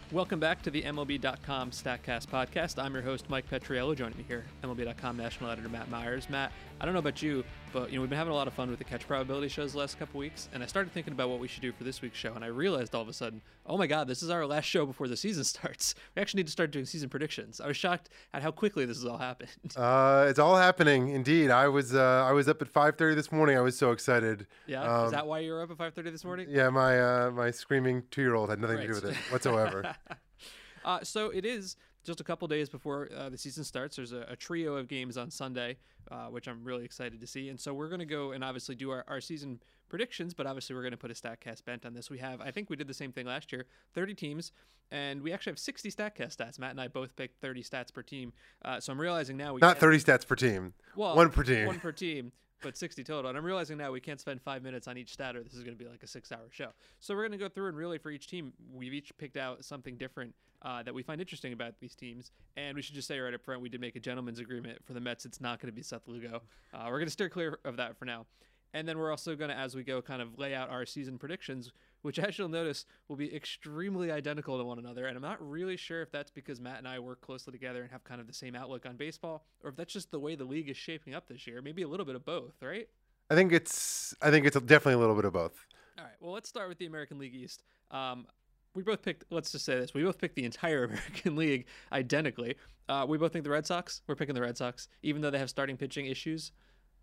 Welcome back to the MLB.com StatCast podcast. I'm your host, Mike Petriello. Joining me here, MLB.com national editor Matt Myers. Matt, I don't know about you, but we've been having a lot of fun with the catch probability shows the last couple weeks, and I started thinking about what we should do for this week's show, and I realized all of a sudden, oh my God, this is our last show before the season starts. We actually need to start doing season predictions. I was shocked at how quickly this has all happened. It's all happening, indeed. I was up at 5:30 this morning. I was so excited. Yeah, is that why you were up at 5:30 this morning? Yeah, my screaming 2-year-old had nothing to do with it whatsoever. So it is just a couple days before the season starts. There's a trio of games on Sunday, which I'm really excited to see. And so we're going to go and obviously do our season predictions, but obviously we're going to put a StatCast bent on this. I think we did the same thing last year, 30 teams, and we actually have 60 StatCast stats. Matt and I both picked 30 stats per team. So I'm realizing now we Not 30 stats per team. Well, one per team. One per team. But 60 total. And I'm realizing now we can't spend 5 minutes on each stat or this is going to be like a 6-hour show. So we're going to go through and really for each team, we've each picked out something different that we find interesting about these teams. And we should just say right up front, we did make a gentleman's agreement for the Mets. It's not going to be Seth Lugo. We're going to steer clear of that for now. And then we're also going to, as we go, kind of lay out our season predictions, which as you'll notice will be extremely identical to one another. And I'm not really sure if that's because Matt and I work closely together and have kind of the same outlook on baseball, or if that's just the way the league is shaping up this year. Maybe a little bit of both, right? I think it's definitely a little bit of both. All right. Well, let's start with the American League East. We both picked, let's just say this, we both picked the entire American League identically. We both think the Red Sox. We're picking the Red Sox, even though they have starting pitching issues.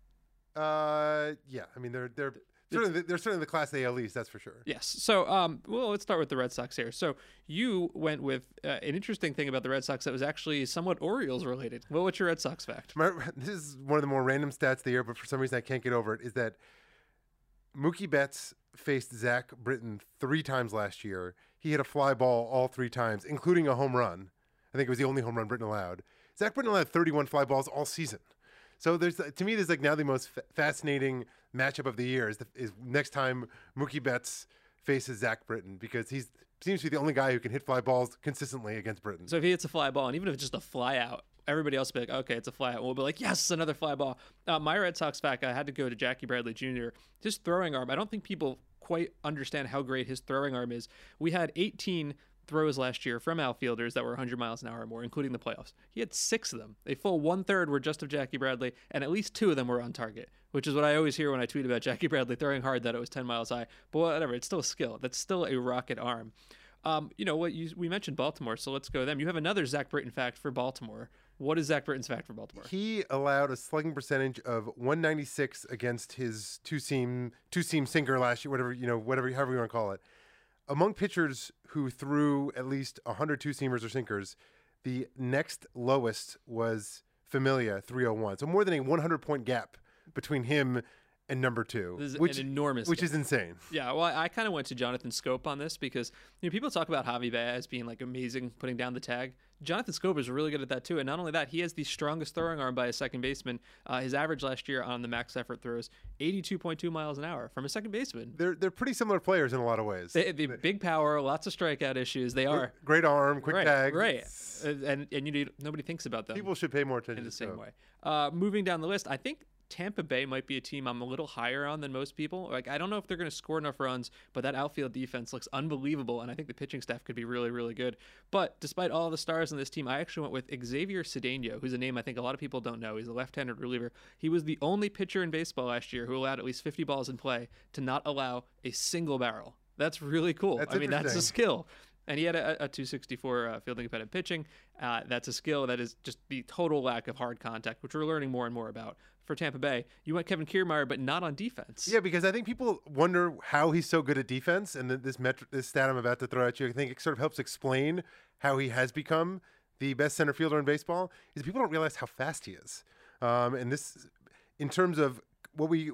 Yeah. I mean, they're certainly the Class A East, that's for sure. Yes. So, well, let's start with the Red Sox here. So you went with an interesting thing about the Red Sox that was actually somewhat Orioles related. Well, what's your Red Sox fact? This is one of the more random stats of the year, but for some reason I can't get over it, is that Mookie Betts faced Zach Britton 3 times last year. He hit a fly ball all 3 times, including a home run. I think it was the only home run Britton allowed. Zach Britton allowed 31 fly balls all season. So there's like now the most fascinating matchup of the year is next time Mookie Betts faces Zach Britton, because he seems to be the only guy who can hit fly balls consistently against Britton. So if he hits a fly ball, and even if it's just a fly out, everybody else will be like, okay, it's a fly out. We'll be like, yes, another fly ball. My Red Sox fact, I had to go to Jackie Bradley Jr. His throwing arm, I don't think people quite understand how great his throwing arm is. We had 18 throws last year from outfielders that were 100 miles an hour or more, including the playoffs. He had 6 of them. A full 1/3 were just of Jackie Bradley, and at least 2 of them were on target, which is what I always hear when I tweet about Jackie Bradley throwing hard, that it was 10 miles high. But whatever, it's still a skill. That's still a rocket arm. We mentioned Baltimore, so let's go to them. You have another Zach Britton fact for Baltimore. What is Zach Britton's fact for Baltimore? He allowed a slugging percentage of 196 against his two-seam sinker last year, however you want to call it. Among pitchers who threw at least 100 two-seamers or sinkers, the next lowest was Familia, 301. So more than a 100-point gap between him and number 2, which an enormous which gap. is insane. Yeah, well, I kind of went to Jonathan Scope on this because people talk about Javi Baez being like amazing putting down the tag. Jonathan Scope is really good at that too, and not only that, he has the strongest throwing arm by a second baseman. His average last year on the max effort throws 82.2 miles an hour from a second baseman. They're pretty similar players in a lot of ways. They big power, lots of strikeout issues. They are great arm, quick tag, right? And nobody thinks about them. People should pay more attention in the same way. Moving down the list, I think Tampa Bay might be a team I'm a little higher on than most people. Like, I don't know if they're going to score enough runs, but that outfield defense looks unbelievable, and I think the pitching staff could be really, really good. But despite all the stars on this team, I actually went with Xavier Cedeno, who's a name I think a lot of people don't know. He's a left-handed reliever. He was the only pitcher in baseball last year who allowed at least 50 balls in play to not allow a single barrel. That's really cool. That's a skill. And he had a 264 field independent pitching. That's a skill. That is just the total lack of hard contact, which we're learning more and more about. For Tampa Bay, you went Kevin Kiermaier, but not on defense. Yeah, because I think people wonder how he's so good at defense, and this stat I'm about to throw at you, I think it sort of helps explain how he has become the best center fielder in baseball. Is people don't realize how fast he is, and this, in terms of what we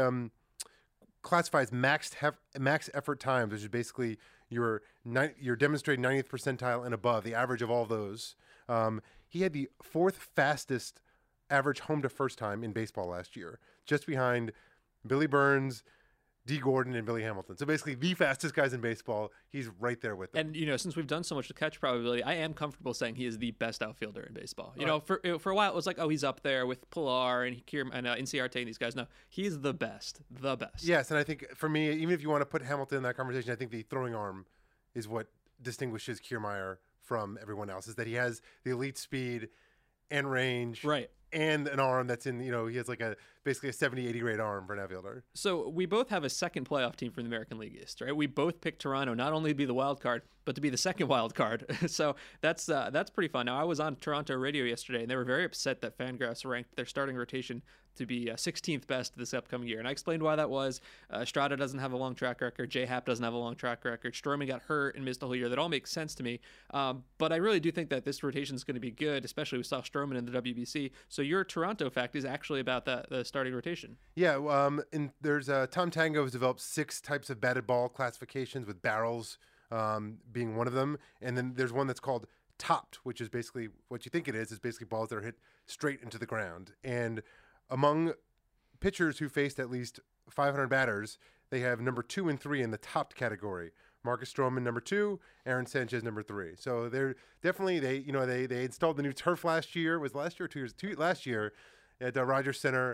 classify as max effort times, which is basically your demonstrated 90th percentile and above, the average of all those. He had the 4th fastest average home to first time in baseball last year, just behind Billy Burns, D. Gordon, and Billy Hamilton. So basically the fastest guys in baseball, he's right there with them. And, since we've done so much with catch probability, I am comfortable saying he is the best outfielder in baseball. For a while it was like, oh, he's up there with Pilar and Inciarte and these guys. No, he's the best. The best. Yes, and I think for me, even if you want to put Hamilton in that conversation, I think the throwing arm is what distinguishes Kiermaier from everyone else is that he has the elite speed and range, Right. and an arm that's in, he has like basically a 70-80 grade arm for an outfielder. So we both have a second playoff team from the American League East, right? We both picked Toronto not only to be the wild card, but to be the second wild card. So that's pretty fun. Now, I was on Toronto radio yesterday, and they were very upset that Fangraphs ranked their starting rotation to be 16th best this upcoming year. And I explained why that was. Estrada doesn't have a long track record. J-Happ doesn't have a long track record. Stroman got hurt and missed a whole year. That all makes sense to me. But I really do think that this rotation is going to be good, especially with Sal Stroman in the WBC. So your Toronto fact is actually about the starting rotation. Yeah, there's Tom Tango has developed 6 types of batted ball classifications, with barrels being one of them. And then there's one that's called topped, which is basically what you think it is basically balls that are hit straight into the ground. And among pitchers who faced at least 500 batters, they have number 2 and 3 in the topped category. Marcus Stroman number 2, Aaron Sanchez number 3. So they're definitely they installed the new turf last year. Was last year or 2 years? Last year at Rogers Center.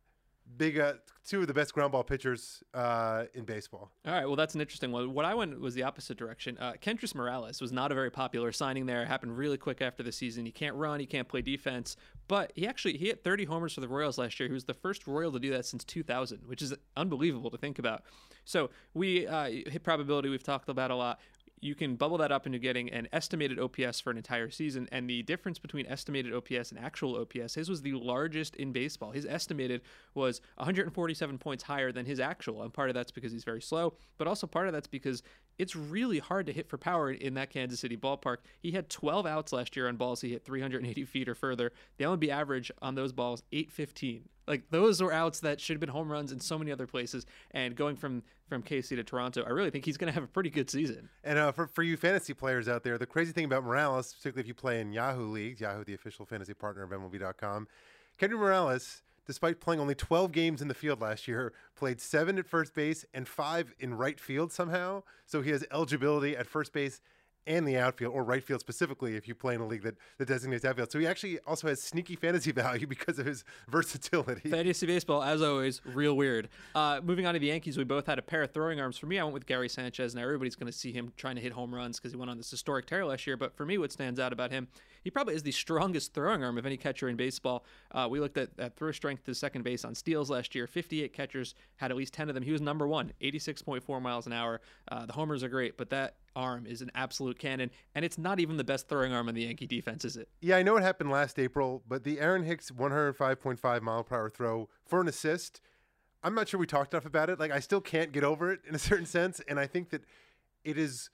Big 2 of the best ground ball pitchers in baseball. All right, well, that's an interesting one. What I went was the opposite direction. Kendrys Morales was not a very popular signing there. It happened really quick after the season. He can't run, he can't play defense, but he hit 30 homers for the Royals last year. He was the first Royal to do that since 2000, which is unbelievable to think about. So we hit probability we've talked about a lot. You can bubble that up into getting an estimated OPS for an entire season, and the difference between estimated OPS and actual OPS, his was the largest in baseball. His estimated was 147 points higher than his actual, and part of that's because he's very slow, but also part of that's because it's really hard to hit for power in that Kansas City ballpark. He had 12 outs last year on balls he hit 380 feet or further. The MLB average on those balls, 815. Like, those were outs that should have been home runs in so many other places. And going from KC to Toronto, I really think he's going to have a pretty good season. And for you fantasy players out there, the crazy thing about Morales, particularly if you play in Yahoo leagues, Yahoo, the official fantasy partner of MLB.com, Kendrys Morales, despite playing only 12 games in the field last year, played 7 at first base and 5 in right field somehow. So he has eligibility at first base and the outfield, or right field specifically, if you play in a league that designates outfield. So he actually also has sneaky fantasy value because of his versatility. Fantasy baseball, as always, real weird. Moving on to the Yankees, we both had a pair of throwing arms. For me, I went with Gary Sanchez. Now everybody's going to see him trying to hit home runs because he went on this historic tear last year. But for me, what stands out about him, he probably is the strongest throwing arm of any catcher in baseball. We looked at throw strength to second base on steals last year. 58 catchers had at least 10 of them. He was number 1, 86.4 miles an hour. The homers are great, but that arm is an absolute cannon, and it's not even the best throwing arm in the Yankee defense, is it? Yeah, I know it happened last April, but the Aaron Hicks 105.5 mile per hour throw for an assist, I'm not sure we talked enough about it. Like, I still can't get over it in a certain sense, and I think that it is,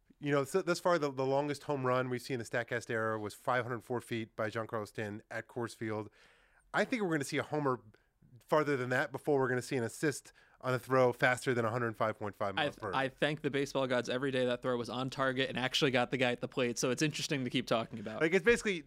thus far the longest home run we've seen in the StatCast era was 504 feet by Giancarlo Stanton at Coors Field. I think we're going to see a homer farther than that before we're going to see an assist on a throw faster than 105.5 miles per hour. I thank the baseball gods every day that throw was on target and actually got the guy at the plate, so it's interesting to keep talking about. Like, it's basically,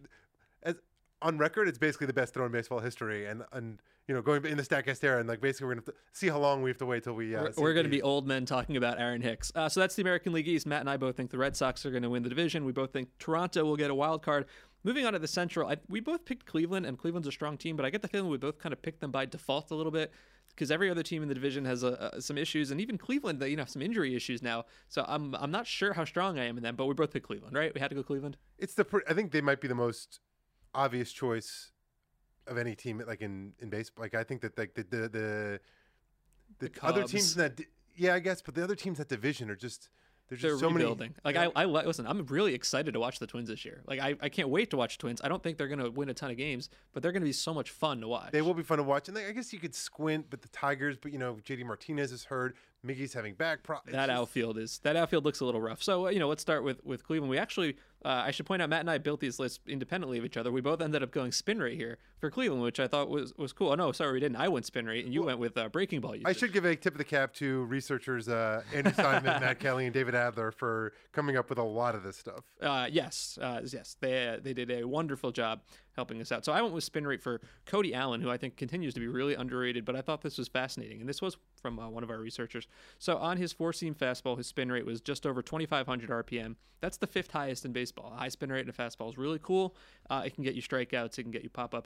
on record, it's basically the best throw in baseball history, and going in the StatCast era, and like basically we're going to see how long we have to wait till we we're going to be old men talking about Aaron Hicks. So that's the American League East. Matt and I both think the Red Sox are going to win the division. We both think Toronto will get a wild card. Moving on to the Central, we both picked Cleveland, and Cleveland's a strong team, but I get the feeling we both kind of picked them by default a little bit, because every other team in the division has some issues, and even Cleveland, they have some injury issues now. So I'm not sure how strong I am in them, but we both picked Cleveland, right? We had to go Cleveland. I think they might be the most obvious choice of any team, like in baseball. Like, I think that like the other teams in that, yeah, I guess, but the other teams in that division are just. They're so rebuilding. I listen, I'm really excited to watch the Twins this year. Like, I can't wait to watch the Twins. I don't think they're going to win a ton of games, but they're going to be so much fun to watch. They will be fun to watch. And I guess you could squint, but the Tigers, but JD Martinez is hurt. Miggy's having back problems. That outfield looks a little rough. So, let's start with Cleveland. We actually, I should point out, Matt and I built these lists independently of each other. We both ended up going spin rate here for Cleveland, which I thought was cool. Oh, no, sorry, we didn't. I went spin rate, and you went with breaking ball usage. I should give a tip of the cap to researchers Andrew Simon, Matt Kelly, and David Adler for coming up with a lot of this stuff. Yes. They did a wonderful job helping us out. So I went with spin rate for Cody Allen, who I think continues to be really underrated, but I thought this was fascinating. And this was from one of our researchers. So on his four-seam fastball, his spin rate was just over 2,500 RPM. That's the 5th highest in baseball. A high spin rate in a fastball is really cool. It can get you strikeouts. It can get you pop-ups.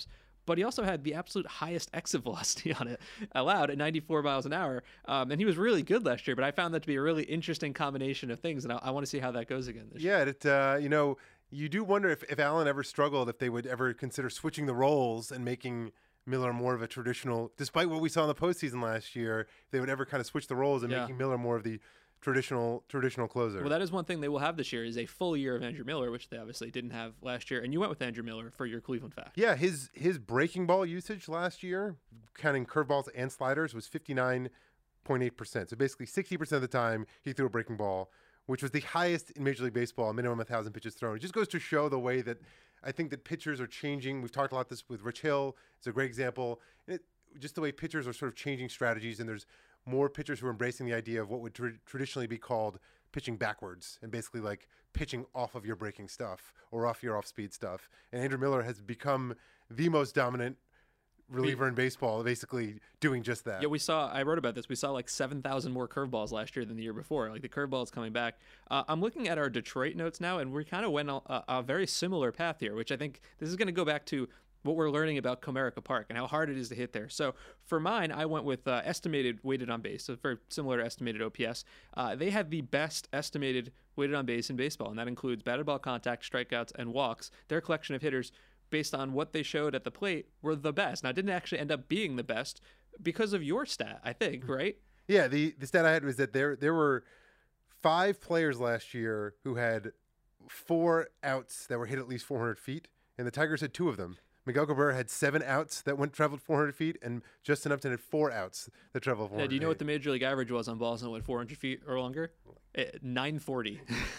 but he also had the absolute highest exit velocity on it allowed at 94 miles an hour. And he was really good last year, but I found that to be a really interesting combination of things, and I want to see how that goes again this year. Yeah, you do wonder if Allen ever struggled, if they would ever consider switching the roles and making Miller more of a traditional, despite what we saw in the postseason last year, if they would ever kind of switch the roles and making Miller more of the traditional closer. Well, that is one thing they will have this year is a full year of Andrew Miller, which they obviously didn't have last year. And you went with Andrew Miller for your Cleveland fact. Yeah, his breaking ball usage last year, counting curveballs and sliders, was 59.8%. So basically 60% of the time he threw a breaking ball, which was the highest in Major League Baseball, minimum 1,000 pitches thrown. It just goes to show the way that I think that pitchers are changing. We've talked a lot this with Rich Hill. It's a great example. Just the way pitchers are sort of changing strategies, and there's more pitchers who are embracing the idea of what would traditionally be called pitching backwards and basically like pitching off of your breaking stuff or off your off-speed stuff. And Andrew Miller has become the most dominant reliever in baseball, basically doing just that. Yeah, I wrote about this. We saw like 7,000 more curveballs last year than the year before. Like the curveball is coming back. I'm looking at our Detroit notes now, and we kind of went a very similar path here, which I think this is going to go back to what we're learning about Comerica Park and how hard it is to hit there. So for mine, I went with estimated weighted on base, so very similar to estimated OPS. They have the best estimated weighted on base in baseball, and that includes batted ball contact, strikeouts, and walks. Their collection of hitters, based on what they showed at the plate, were the best. Now, it didn't actually end up being the best because of your stat, I think, right? Yeah, the stat I had was that there were 5 players last year who had 4 outs that were hit at least 400 feet, and the Tigers had 2 of them. Miguel Cabrera had 7 outs that traveled 400 feet, and Justin Upton had 4 outs that traveled 400 feet. Yeah, do you know what the major league average was on balls that went 400 feet or longer? 940.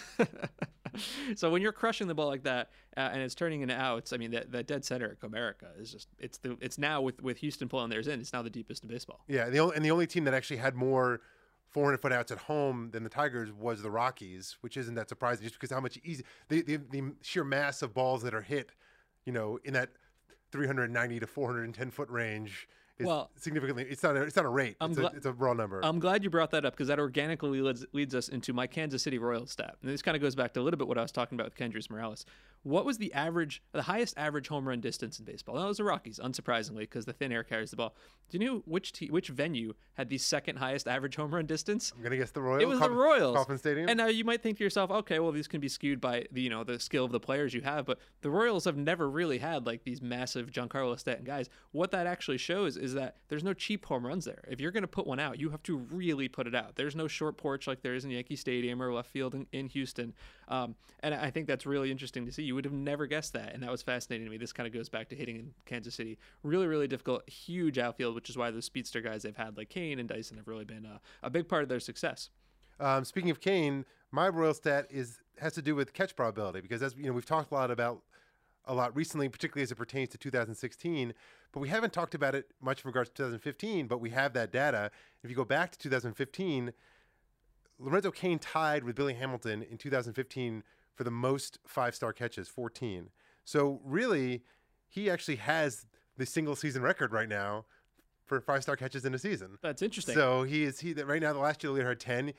So when you're crushing the ball like that and it's turning into outs, I mean, that dead center at Comerica is just it's now with Houston pulling theirs in, it's now the deepest in baseball. Yeah, the only team that actually had more 400-foot outs at home than the Tigers was the Rockies, which isn't that surprising, just because how much easy the sheer mass of balls that are hit, in that 390 to 410 foot range is significantly. It's not a rate. It's a raw number. I'm glad you brought that up because that organically leads us into my Kansas City Royals stat. And this kind of goes back to a little bit what I was talking about with Kendrys Morales. What was the highest average home run distance in baseball? That was the Rockies, unsurprisingly, because the thin air carries the ball. Do you know which venue had the second highest average home run distance? I'm gonna guess the Royals. It was the Royals. Kauffman Stadium. And now you might think to yourself, okay, well these can be skewed by the skill of the players you have, but the Royals have never really had like these massive Giancarlo Stanton guys. What that actually shows is that there's no cheap home runs there. If you're gonna put one out, you have to really put it out. There's no short porch like there is in Yankee Stadium or left field in Houston. And I think that's really interesting to see. You would have never guessed that, and that was fascinating to me. This kind of goes back to hitting in Kansas City. Really, really difficult, huge outfield, which is why those speedster guys they've had like Kane and Dyson have really been a big part of their success. Speaking of Kane, my Royal stat has to do with catch probability, because as we've talked a lot recently, particularly as it pertains to 2016, but we haven't talked about it much in regards to 2015, but we have that data. If you go back to 2015, Lorenzo Cain tied with Billy Hamilton in 2015 for the most 5-star catches, 14. So really, he actually has the single season record right now for 5-star catches in a season. That's interesting. So right now, the last year the leader had 10.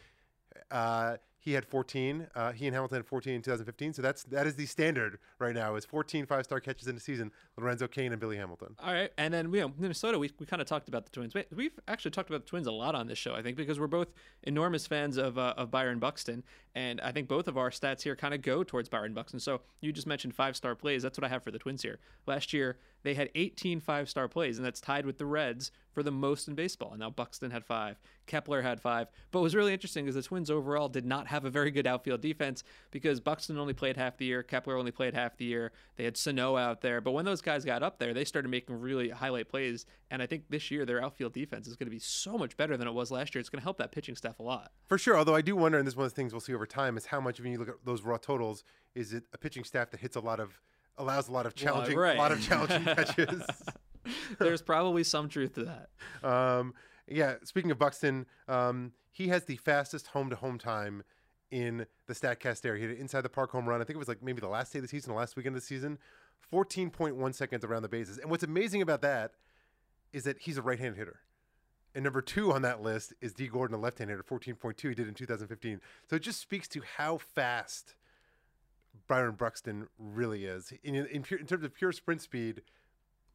He had 14. He and Hamilton had 14 in 2015. So that is the standard right now, is 14 5-star catches in a season. Lorenzo Cain and Billy Hamilton. All right, and then Minnesota. We kind of talked about the Twins. We've actually talked about the Twins a lot on this show, I think, because we're both enormous fans of Byron Buxton, and I think both of our stats here kind of go towards Byron Buxton. So you just mentioned 5-star plays. That's what I have for the Twins here. Last year they had 18 5-star plays, and that's tied with the Reds for the most in baseball. And now Buxton had 5, Kepler had 5. But what was really interesting is the Twins overall did not have a very good outfield defense, because Buxton only played half the year, Kepler only played half the year. They had Sano out there, but when those guys got up there, they started making really highlight plays. And I think this year their outfield defense is going to be so much better than it was last year. It's going to help that pitching staff a lot. For sure. Although I do wonder, and this is one of the things we'll see over time, is how much, when you look at those raw totals, is it a pitching staff that allows a lot of challenging catches. There's probably some truth to that. Yeah. Speaking of Buxton, he has the fastest home-to-home time in the StatCast area. He hit an inside the park home run. I think it was like maybe the last day of the season, the last weekend of the season. 14.1 seconds around the bases. And what's amazing about that is that he's a right-handed hitter. And number 2 on that list is D. Gordon, a left-handed hitter, 14.2. He did in 2015. So it just speaks to how fast Byron Buxton really is. In terms of pure sprint speed,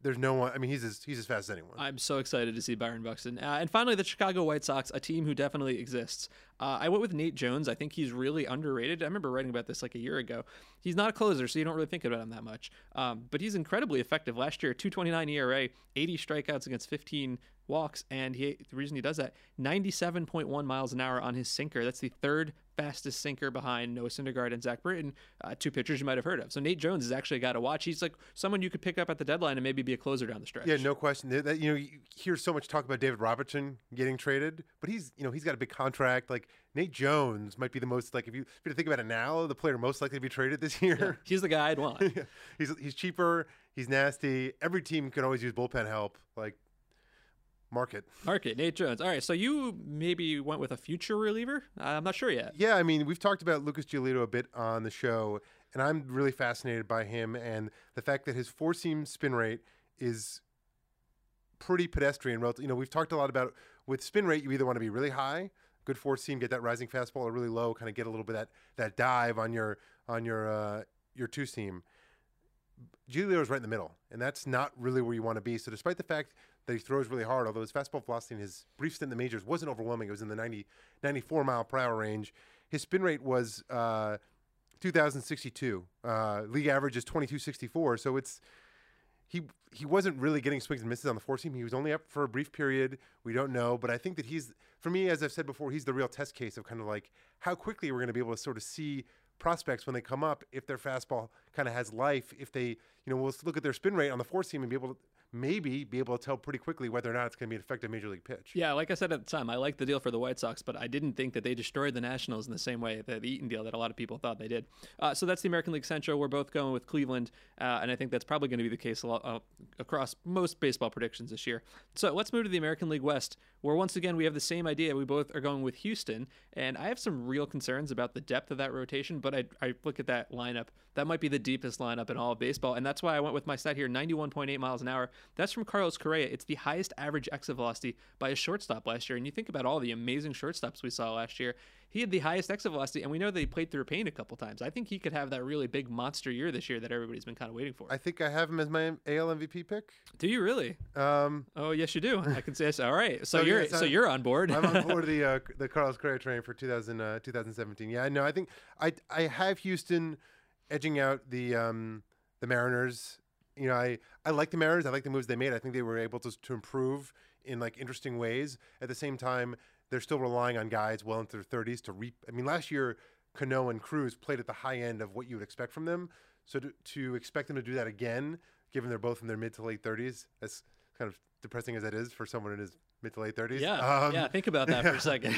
there's no one. I mean, he's as fast as anyone. I'm so excited to see Byron Buxton. And finally, the Chicago White Sox, a team who definitely exists. I went with Nate Jones. I think he's really underrated. I remember writing about this like a year ago. He's not a closer, so you don't really think about him that much. But he's incredibly effective. Last year, 2.29 ERA, 80 strikeouts against 15 walks, and the reason he does that, 97.1 miles an hour on his sinker. That's the third fastest sinker behind Noah Syndergaard and Zach Britton, two pitchers you might have heard of. So Nate Jones is actually a guy to watch. He's like someone you could pick up at the deadline and maybe be a closer down the stretch. Yeah, no question. You hear so much talk about David Robertson getting traded, but he's got a big contract. Like Nate Jones might be the most, like, if you think about it now, the player most likely to be traded this year. Yeah, he's the guy I'd want. Yeah. He's cheaper. He's nasty. Every team can always use bullpen help. Like, market, Nate Jones. All right, so you maybe went with a future reliever? I'm not sure yet. Yeah, I mean, we've talked about Lucas Giolito a bit on the show, and I'm really fascinated by him and the fact that his four-seam spin rate is pretty pedestrian. We've talked a lot about with spin rate, you either want to be really high, good four-seam, get that rising fastball, or really low, kind of get a little bit of that dive on your two-seam. Giolito is right in the middle, and that's not really where you want to be. So despite the fact that he throws really hard, although his fastball velocity in his brief stint in the majors wasn't overwhelming, it was in the 94 mile per hour range. His spin rate was 2,062. League average is 2,264. So he wasn't really getting swings and misses on the four seam. He was only up for a brief period. We don't know, but I think that for me, as I've said before, he's the real test case of kind of like how quickly we're going to be able to sort of see prospects when they come up, if their fastball kind of has life, if they, we'll look at their spin rate on the four seam and be able to tell pretty quickly whether or not it's going to be an effective major league pitch. Yeah, like I said at the time, I like the deal for the White Sox, but I didn't think that they destroyed the Nationals in the same way, the Eaton deal that a lot of people thought they did. So that's the American League Central. We're both going with Cleveland, and I think that's probably going to be the case across most baseball predictions this year. So let's move to the American League West, where once again we have the same idea. We both are going with Houston, and I have some real concerns about the depth of that rotation, but I look at that lineup. That might be the deepest lineup in all of baseball, and that's why I went with my stat here, 91.8 miles an hour. That's from Carlos Correa. It's the highest average exit velocity by a shortstop last year, and you think about all the amazing shortstops we saw last year. He had the highest exit velocity, and we know that he played through pain a couple times. I think he could have that really big monster year this year that everybody's been kind of waiting for. I think I have him as my AL MVP pick. Do you really? Oh, yes, you do. I can say so. All right. So you're on board. I'm on board the Carlos Correa train for 2017. Yeah, no, I think I have Houston edging out the Mariners. I like the Mariners. I like the moves they made. I think they were able to improve in like interesting ways. At the same time, they're still relying on guys well into their 30s to reap. I mean, last year, Cano and Cruz played at the high end of what you would expect from them. So to expect them to do that again, given they're both in their mid to late 30s, that's kind of depressing as that is for someone in his mid to late 30s. Yeah, think about that for a second.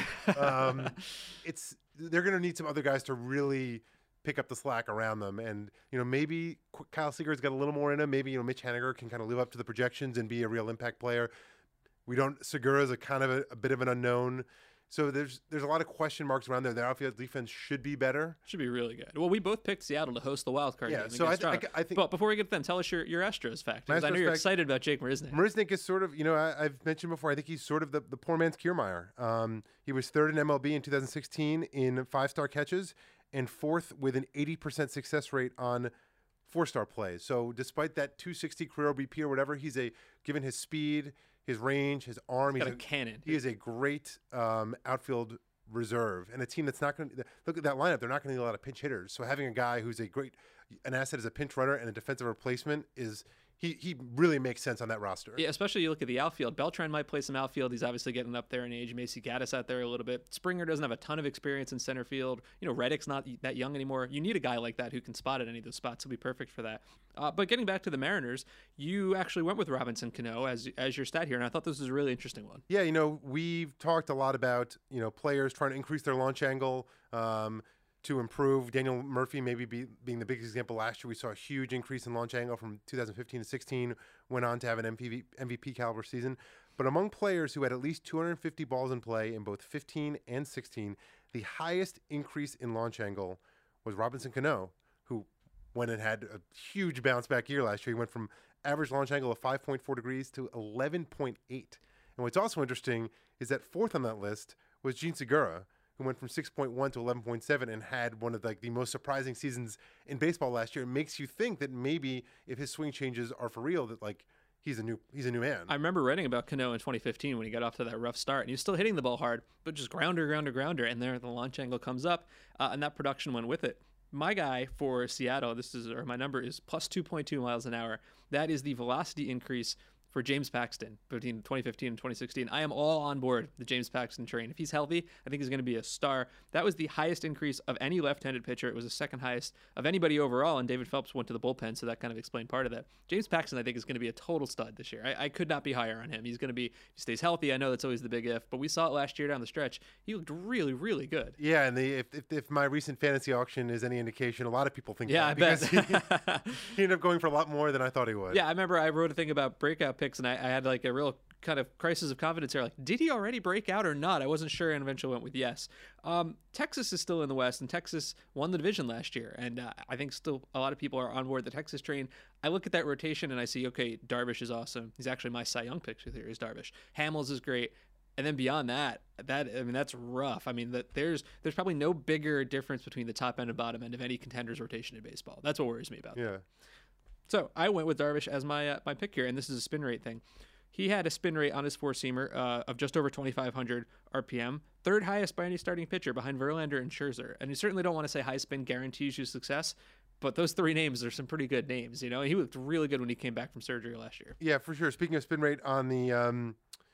They're going to need some other guys to really pick up the slack around them, and maybe Kyle Seager's got a little more in him. Maybe Mitch Haniger can kind of live up to the projections and be a real impact player. Segura's a kind of a bit of an unknown. So there's a lot of question marks around there. Their outfield defense should be better. Should be really good. Well, we both picked Seattle to host the wild card game. So I think. But before we get to them, tell us your Astros fact, because I know you're excited about Jake Marisnick. Marisnick is sort of, I've mentioned before, I think he's sort of the poor man's Kiermaier. He was third in MLB in 2016 in 5-star catches and fourth with an 80% success rate on 4-star plays. So despite that 260 career BP or whatever, given his speed, his range, his arm, he's got a cannon. He is a great outfield reserve, and a team that's not going to look at that lineup. They're not going to need a lot of pinch hitters. So having a guy who's an asset as a pinch runner and a defensive replacement is. He really makes sense on that roster. Yeah, especially you look at the outfield. Beltran might play some outfield. He's obviously getting up there in age. You may see Gaddis out there a little bit. Springer doesn't have a ton of experience in center field. Reddick's not that young anymore. You need a guy like that who can spot at any of those spots. He'll be perfect for that. But getting back to the Mariners, you actually went with Robinson Cano as your stat here, and I thought this was a really interesting one. Yeah, we've talked a lot about players trying to increase their launch angle. To improve. Daniel Murphy maybe being the biggest example. Last year we saw a huge increase in launch angle from 2015 to 16, went on to have an MVP caliber season. But among players who had at least 250 balls in play in both 15 and 16, the highest increase in launch angle was Robinson Cano, who went and had a huge bounce back year last year. He went from average launch angle of 5.4 degrees to 11.8. And what's also interesting is that fourth on that list was Gene Segura, who went from 6.1 to 11.7 and had one of the most surprising seasons in baseball last year. It makes you think that maybe if his swing changes are for real, that he's a new man. I remember writing about Cano in 2015 when he got off to that rough start, and he was still hitting the ball hard, but just grounder, and there the launch angle comes up, and that production went with it. My guy for Seattle, my number is plus 2.2 miles an hour. That is the velocity increase for James Paxton between 2015 and 2016. I am all on board the James Paxton train. If he's healthy, I think he's going to be a star. That was the highest increase of any left-handed pitcher. It was the second highest of anybody overall, and David Phelps went to the bullpen, so that kind of explained part of that. James Paxton, I think, is going to be a total stud this year. I could not be higher on him. He's going to be, if he stays healthy, I know that's always the big if, but we saw it last year down the stretch. He looked really, really good. Yeah, and if my recent fantasy auction is any indication, a lot of people think that. Because he ended up going for a lot more than I thought he would. Yeah, I remember I wrote a thing about breakout picks, and I had like a real kind of crisis of confidence here. Like, did he already break out or not? I wasn't sure, and eventually went with yes. Texas is still in the West, and Texas won the division last year, and I think still a lot of people are on board the Texas train. I look at that rotation, and I see, okay, Darvish is awesome. He's actually my Cy Young pick here is Darvish. Hamels is great. And then beyond that's rough. I mean, there's probably no bigger difference between the top end and bottom end of any contender's rotation in baseball. That's what worries me about. Yeah. So I went with Darvish as my pick here, and this is a spin rate thing. He had a spin rate on his four-seamer of just over 2,500 RPM, third highest by any starting pitcher behind Verlander and Scherzer. And you certainly don't want to say high spin guarantees you success, but those three names are some pretty good names. You know, he looked really good when he came back from surgery last year. Yeah, for sure. Speaking of spin rate on the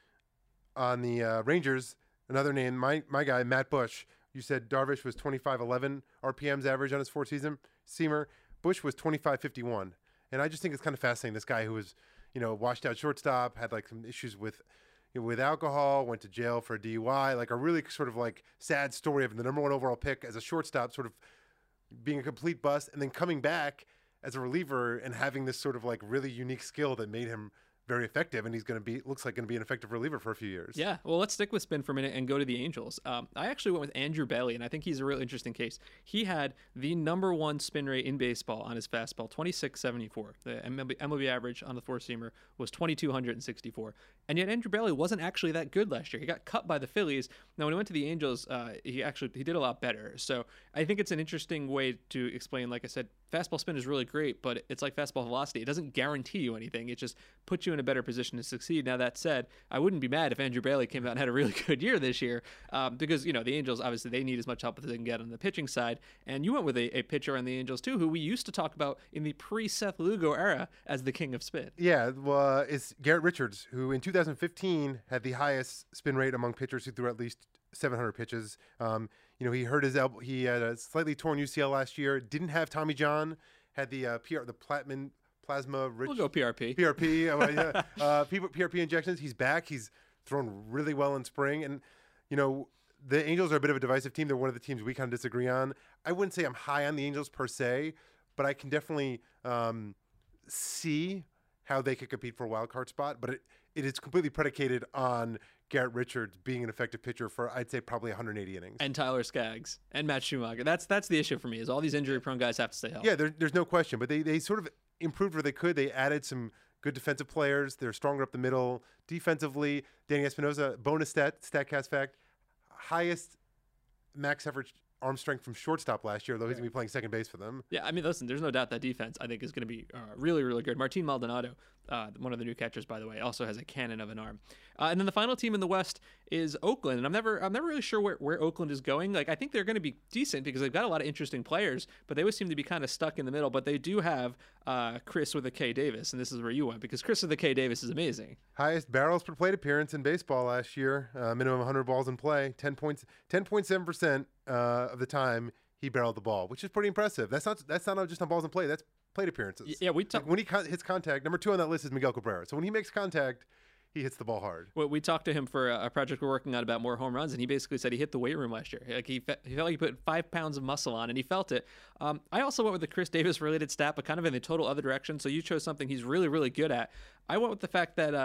Rangers, another name, my guy Matt Bush. You said Darvish was 2,511 RPMs average on his four-seamer. Bush was 2,551. And I just think it's kind of fascinating. This guy who was, washed out shortstop, had like some issues with alcohol, went to jail for a DUI, like a really sort of like sad story of the number one overall pick as a shortstop, sort of being a complete bust, and then coming back as a reliever and having this sort of like really unique skill that made him very effective, and he's looks like going to be an effective reliever for a few years. Yeah, well, let's stick with spin for a minute and go to the Angels. I actually went with Andrew Bailey, and I think he's a real interesting case. He had the number one spin rate in baseball on his fastball, 26.74. The MLB average on the four-seamer was 2,264. And yet Andrew Bailey wasn't actually that good last year. He got cut by the Phillies. Now, when he went to the Angels, he did a lot better. So I think it's an interesting way to explain, like I said, fastball spin is really great, but it's like fastball velocity. It doesn't guarantee you anything. It just puts you in a better position to succeed. Now, that said, I wouldn't be mad if Andrew Bailey came out and had a really good year this year because, the Angels, obviously, they need as much help as they can get on the pitching side. And you went with a pitcher on the Angels, too, who we used to talk about in the pre-Seth Lugo era as the king of spin. Yeah, well, it's Garrett Richards, who in 2015 had the highest spin rate among pitchers who threw at least 700 pitches. He hurt his elbow. He had a slightly torn UCL last year. Didn't have Tommy John. Had the plasma rich. We'll go PRP. PRP. PRP injections. He's back. He's thrown really well in spring. And, the Angels are a bit of a divisive team. They're one of the teams we kind of disagree on. I wouldn't say I'm high on the Angels per se, but I can definitely see how they could compete for a wild card spot. But it is completely predicated on Garrett Richards being an effective pitcher for, I'd say, probably 180 innings. And Tyler Skaggs and Matt Schumacher. That's the issue for me, is all these injury-prone guys have to stay healthy. Yeah, there's no question. But they sort of improved where they could. They added some good defensive players. They're stronger up the middle. Defensively, Danny Espinosa, bonus StatCast fact, highest max average arm strength from shortstop last year, though he's going to be playing second base for them. Yeah, I mean, listen, there's no doubt that defense, I think, is going to be really, really good. Martin Maldonado, one of the new catchers, by the way, also has a cannon of an arm. And then the final team in the West is Oakland, and I'm never really sure where Oakland is going. Like, I think they're going to be decent because they've got a lot of interesting players, but they always seem to be kind of stuck in the middle. But they do have Chris with a K Davis, and this is where you went, because Chris with a K Davis is amazing. Highest barrels per plate appearance in baseball last year, minimum 100 balls in play, 10.7% of the time he barreled the ball, which is pretty impressive. That's not just on balls in play. That's plate appearances. Yeah, when he hits contact. Number 2 on that list is Miguel Cabrera. So when he makes contact, he hits the ball hard. Well, we talked to him for a project we're working on about more home runs, and he basically said he hit the weight room last year. Like he felt like he put 5 pounds of muscle on, and he felt it. I also went with the Chris Davis related stat, but kind of in the total other direction. So you chose something he's really, really good at. I went with the fact that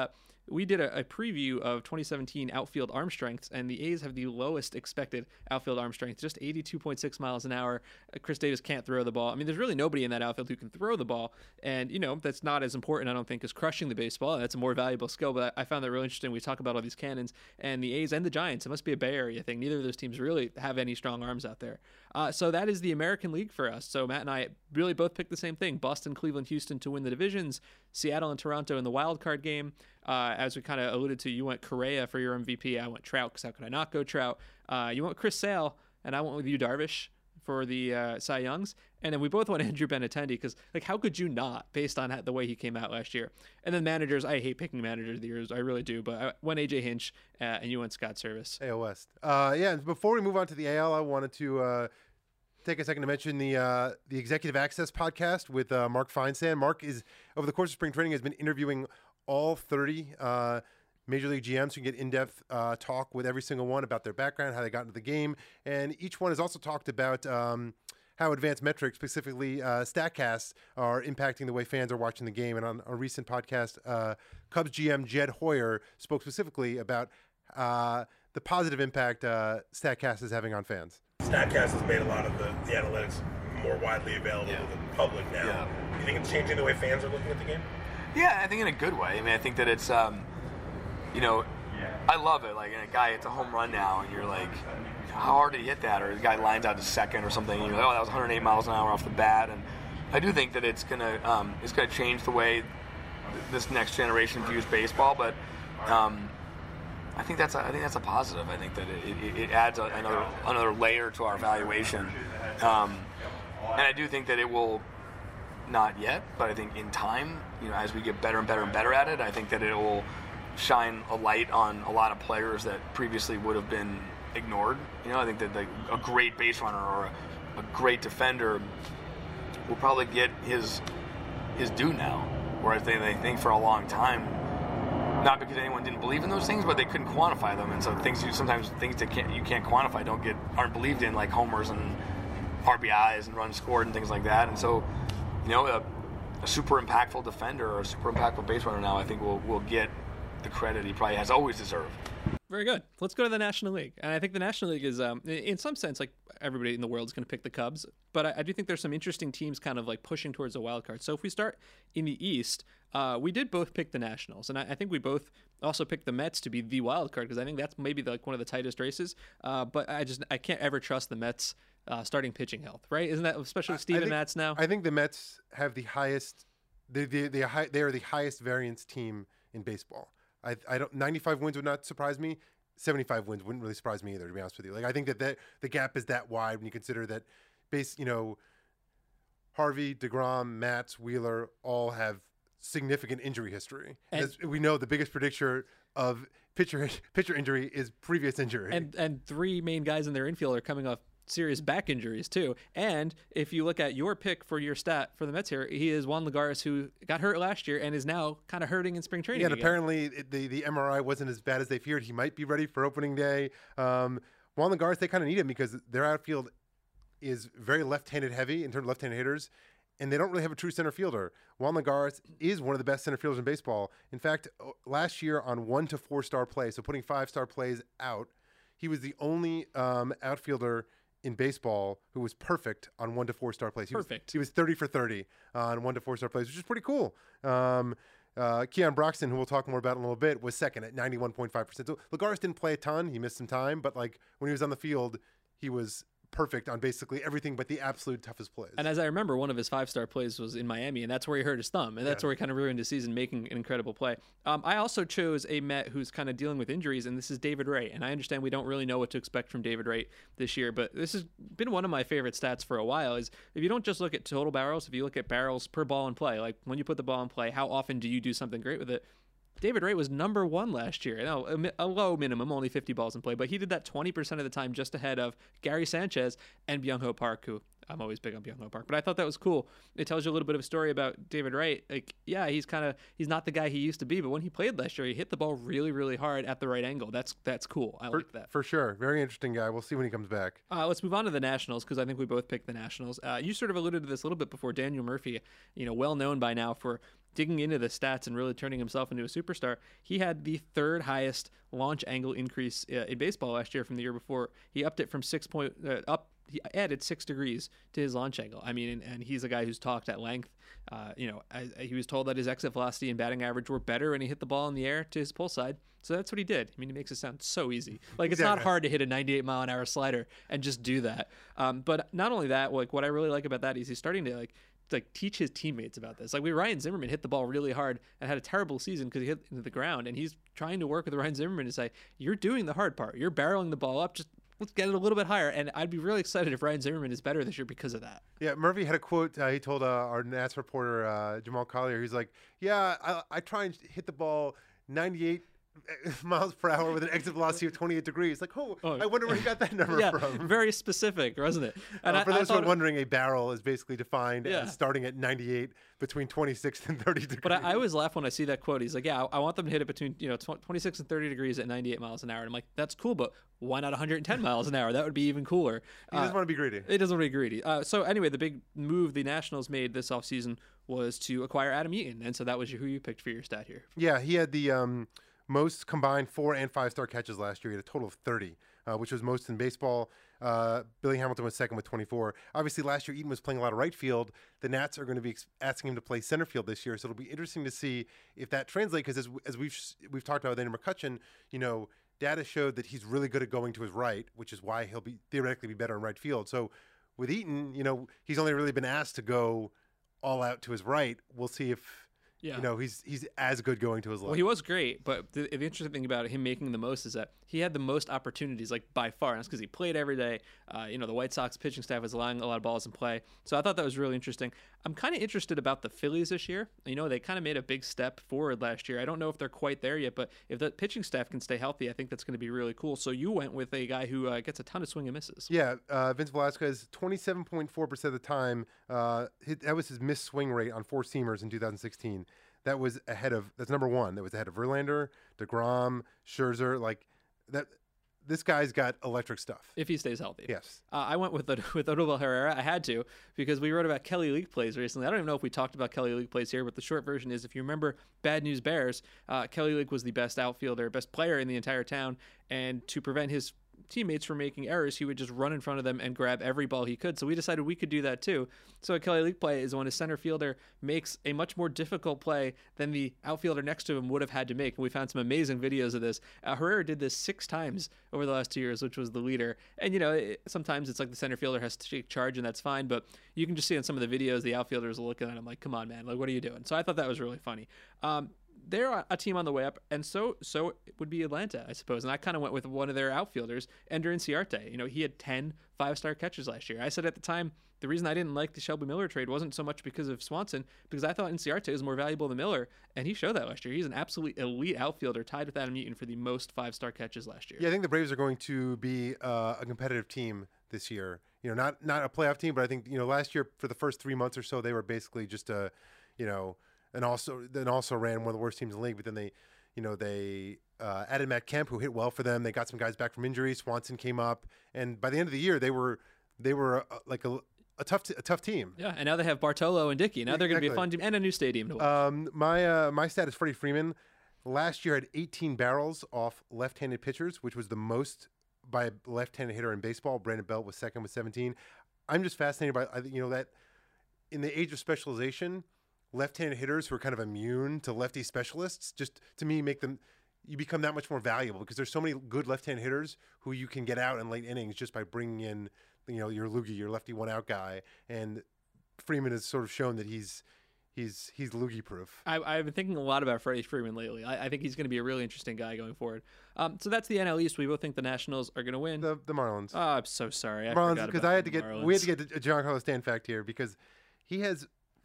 we did a preview of 2017 outfield arm strengths, and the A's have the lowest expected outfield arm strength, just 82.6 miles an hour. Chris Davis can't throw the ball. I mean, there's really nobody in that outfield who can throw the ball, and that's not as important, I don't think, as crushing the baseball. That's a more valuable skill, but I found that really interesting. We talk about all these cannons, and the A's and the Giants, it must be a Bay Area thing. Neither of those teams really have any strong arms out there. So that is the American League for us. So Matt and I really both picked the same thing: Boston, Cleveland, Houston to win the divisions, Seattle and Toronto in the wild card game. As we kind of alluded to, you went Correa for your MVP. I went Trout, because how could I not go Trout? You went Chris Sale, and I went with you, Darvish, for the Cy Youngs. And then we both went Andrew Benintendi, because how could you not, based on the way he came out last year? And then managers, I hate picking managers of the years, I really do, but I went AJ Hinch, and you went Scott Service. AL West. Before we move on to the AL, I wanted to take a second to mention the Executive Access podcast with Mark Feinsand. Mark is, over the course of spring training, has been interviewing all 30 Major League GMs who get in-depth talk with every single one about their background, how they got into the game, and each one has also talked about how advanced metrics, specifically StatCasts, are impacting the way fans are watching the game. And on a recent podcast, Cubs GM Jed Hoyer spoke specifically about the positive impact StatCast is having on fans. StatCast has made a lot of the analytics more widely available to the public now. Yeah. Do you think it's changing the way fans are looking at the game? Yeah, I think in a good way. I mean, I think that it's, I love it. Like, a guy hits a home run now, and you're like, how hard did he hit that? Or the guy lines out to second or something, and you're like, oh, that was 108 miles an hour off the bat. And I do think that it's gonna change the way this next generation views baseball. But I think that's a positive. I think that it adds another layer to our evaluation. And I do think that it will. Not yet, but I think in time, as we get better and better and better at it, I think that it will shine a light on a lot of players that previously would have been ignored. I think that a great base runner or a great defender will probably get his due now, whereas they think for a long time, not because anyone didn't believe in those things, but they couldn't quantify them, and so sometimes things that you can't quantify aren't believed in, like homers and RBIs and runs scored and things like that, and so. A super impactful defender or a super impactful base runner now, I think will get the credit he probably has always deserved. Very good. Let's go to the National League. And I think the National League is, in some sense, like everybody in the world is going to pick the Cubs. But I do think there's some interesting teams kind of like pushing towards a wild card. So if we start in the East, we did both pick the Nationals. And I think we both also picked the Mets to be the wild card, because I think that's maybe one of the tightest races. But I can't ever trust the Mets starting pitching health, right? Isn't that especially Steven Matz now? I think the Mets have the highest. They are the highest variance team in baseball. I don't. 95 wins would not surprise me. 75 wins wouldn't really surprise me either, to be honest with you. Like, I think that the gap is that wide when you consider that Harvey, DeGrom, Matz, Wheeler all have significant injury history. As we know, the biggest predictor of pitcher injury is previous injury. And three main guys in their infield are coming off serious back injuries too. And if you look at your pick for your stat for the Mets here, he is Juan Lagares, who got hurt last year and is now kind of hurting in spring training. Yeah, and apparently the MRI wasn't as bad as they feared. He might be ready for opening day. Juan Lagares, they kind of need him because their outfield is very left-handed heavy in terms of left-handed hitters, and they don't really have a true center fielder. Juan Lagares is one of the best center fielders in baseball. In fact, last year on 1 to 4 star plays, so putting 5-star plays out, he was the only outfielder in baseball who was perfect on 1 to 4 star plays. He was 30 for 30 on 1 to 4 star plays, which is pretty cool. Keon Broxton, who we'll talk more about in a little bit, was second at 91.5%. So Lagares didn't play a ton. He missed some time, but like when he was on the field, he was perfect on basically everything but the absolute toughest plays. And as I remember, one of his 5-star plays was in Miami, and that's where he hurt his thumb, and that's where he kind of ruined his season, making an incredible play. I also chose a Met who's kind of dealing with injuries, and this is David Wright. And I understand we don't really know what to expect from David Wright this year, but this has been one of my favorite stats for a while, is if you don't just look at total barrels, if you look at barrels per ball in play, like when you put the ball in play, how often do you do something great with it? David Wright was number 1 last year. Now, a low minimum, only 50 balls in play, but he did that 20% of the time, just ahead of Gary Sanchez and Byung-Ho Park, who I'm always big on Byung-Ho Park. But I thought that was cool. It tells you a little bit of a story about David Wright. Like, yeah, he's not the guy he used to be, but when he played last year, he hit the ball really, really hard at the right angle. That's cool. I like that. For sure. Very interesting guy. We'll see when he comes back. Let's move on to the Nationals, because I think we both picked the Nationals. You sort of alluded to this a little bit before. Daniel Murphy, well known by now for digging into the stats and really turning himself into a superstar, he had the third highest launch angle increase in baseball last year from the year before. He upped it from he added 6 degrees to his launch angle. I mean, and he's a guy who's talked at length. He was told that his exit velocity and batting average were better when he hit the ball in the air to his pull side. So that's what he did. I mean, he makes it sound so easy. Like, it's not hard to hit a 98-mile-an-hour slider and just do that. But not only that, like, what I really like about that is he's starting to like teach his teammates about this. Like, Ryan Zimmerman hit the ball really hard and had a terrible season because he hit into the ground, and he's trying to work with Ryan Zimmerman to say, you're doing the hard part. You're barreling the ball up. Just let's get it a little bit higher. And I'd be really excited if Ryan Zimmerman is better this year because of that. Yeah, Murphy had a quote. He told our Nats reporter, Jamal Collier, he's like, yeah, I try and hit the ball 98 miles per hour with an exit velocity of 28 degrees. Like, I wonder where he got that number from. Very specific, wasn't it? And for those who are wondering, a barrel is basically defined as starting at 98 between 26 and 30 degrees. But I always laugh when I see that quote. He's like, yeah, I want them to hit it between 26 and 30 degrees at 98 miles an hour. And I'm like, that's cool, but why not 110 miles an hour? That would be even cooler. He doesn't want to be greedy. He doesn't want to be greedy. So anyway, the big move the Nationals made this offseason was to acquire Adam Eaton. And so that was who you picked for your stat here. Yeah, he had the most combined 4- and 5-star catches last year. He had a total of 30, which was most in baseball. Billy Hamilton was second with 24. Obviously, last year Eaton was playing a lot of right field. The Nats are going to be asking him to play center field this year, so it'll be interesting to see if that translates. Because as we've talked about with Andrew McCutchen, data showed that he's really good at going to his right, which is why he'll theoretically be better in right field. So with Eaton, he's only really been asked to go all out to his right. We'll see if. Yeah. He's as good going to his left. Well, he was great, but the interesting thing about him making the most is that he had the most opportunities, like by far. And that's because he played every day. The White Sox pitching staff was allowing a lot of balls in play. So I thought that was really interesting. I'm kind of interested about the Phillies this year. They kind of made a big step forward last year. I don't know if they're quite there yet, but if the pitching staff can stay healthy, I think that's going to be really cool. So you went with a guy who gets a ton of swing and misses. Yeah, Vince Velasquez, 27.4% of the time. That was his missed swing rate on four-seamers in 2016. That's number one. That was ahead of Verlander, DeGrom, Scherzer. Like that. This guy's got electric stuff. If he stays healthy. Yes. I went with Odubel Herrera. I had to because we wrote about Kelly League plays recently. I don't even know if we talked about Kelly League plays here, but the short version is if you remember Bad News Bears, Kelly League was the best outfielder, best player in the entire town. And to prevent his teammates from making errors, he would just run in front of them and grab every ball he could. So we decided we could do that too. So a Kelly League play is when a center fielder makes a much more difficult play than the outfielder next to him would have had to make. And we found some amazing videos of this. Herrera did this 6 times over the last 2 years, which was the leader. And sometimes it's like the center fielder has to take charge, and that's fine. But you can just see in some of the videos the outfielders are looking at him like, "Come on, man! Like, what are you doing?" So I thought that was really funny. They're a team on the way up, and so it would be Atlanta, I suppose. And I kind of went with one of their outfielders, Ender Inciarte. He had 10 5-star catches last year. I said at the time, the reason I didn't like the Shelby Miller trade wasn't so much because of Swanson, because I thought Inciarte was more valuable than Miller, and he showed that last year. He's an absolutely elite outfielder, tied with Adam Eaton for the most 5-star catches last year. Yeah, I think the Braves are going to be a competitive team this year. Not a playoff team, but I think last year for the first 3 months or so they were basically just and also ran one of the worst teams in the league. But then they added Matt Kemp, who hit well for them. They got some guys back from injury. Swanson came up, and by the end of the year, they were like a tough team. Yeah, and now they have Bartolo and Dickey. Now they're going to be a fun team and a new stadium to watch. My stat is Freddie Freeman. Last year had 18 barrels off left-handed pitchers, which was the most by a left-handed hitter in baseball. Brandon Belt was second with 17. I'm just fascinated by that in the age of specialization, left-handed hitters who are kind of immune to lefty specialists, just to me you become that much more valuable because there's so many good left-handed hitters who you can get out in late innings just by bringing in your loogie, your lefty one-out guy, and Freeman has sort of shown that he's loogie proof. I've been thinking a lot about Freddie Freeman lately. I think he's going to be a really interesting guy going forward. So that's the NL East. We both think the Nationals are going to win. The Marlins. Oh, I'm so sorry. Marlins, because we had to get a Giancarlo Stanton fact here because he has